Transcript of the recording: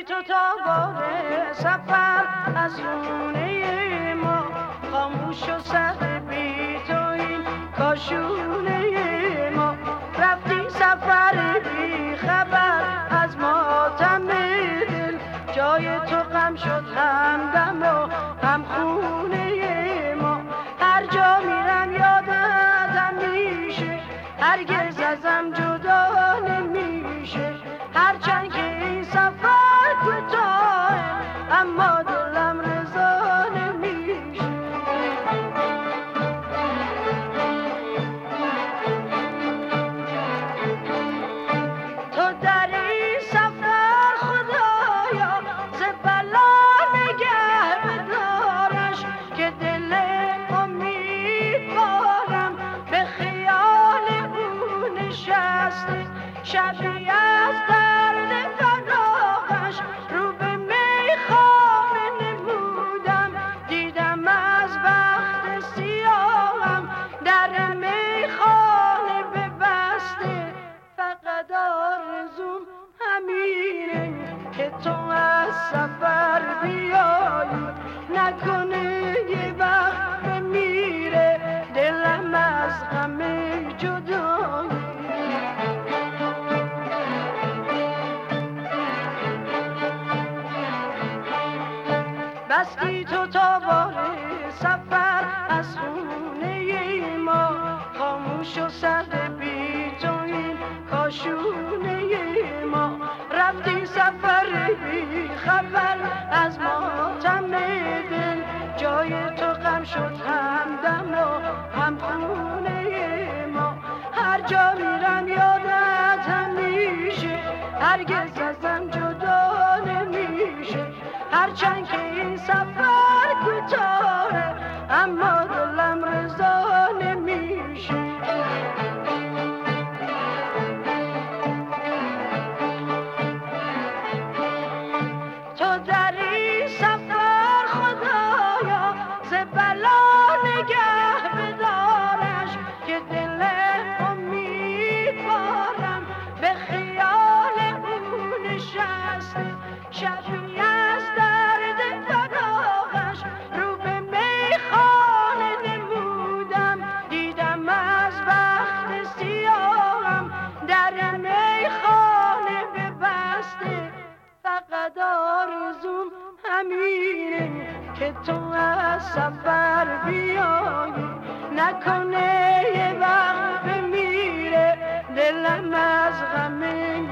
بستی تو تا بار سفر از رونه ما، خاموش و سرد بی تو این کاشونه ما. رفتی سفر بی خبر از ماتم دل، جای تو غم شد همدم و هم خونه ما. هر جا میرم یادت میشه، هرگز ازم جدا نمیشه. هرچند که این سفر کوتاهه اما دلم رضا نمیشه. تو در این سفر خدایا ز بلا نگه بدارش، که دل امیدوارم به خیال او نشسته. شبی از درد فراقش رو به میخانه نمودم، دیدم از وقت سیاهم در میخانه ببسته. فقط آرزوم همینه که تو از سفر بیایی، نکنه یه وقت بمیره دلم از غم جدایی. بستی تو تا بار سفر از خونه ما، خاموش و سرد بی تو این کاشونه ما. رفتی سفر بی خبر از ماتم دل، جای تو غم شد همدم و هم خونه ما. هر جا میرم یادت همیشه، هرگز ازم جدا نمیشه. هرچند که این سفر کوتاهه اما دلم رضا نمیشه. تو در این سفر خدایا ز بلا نگه بدارش، که دل امیدوارم به خیال او نشسته. شبی از درد فراقش رو به میخانه نمودم، دیدم از وقت سیاهم در میخانه ببسته. فقط آرزوم همینه که تو از سفر بیایی، نکنه یه وقت بمیره دلم از غم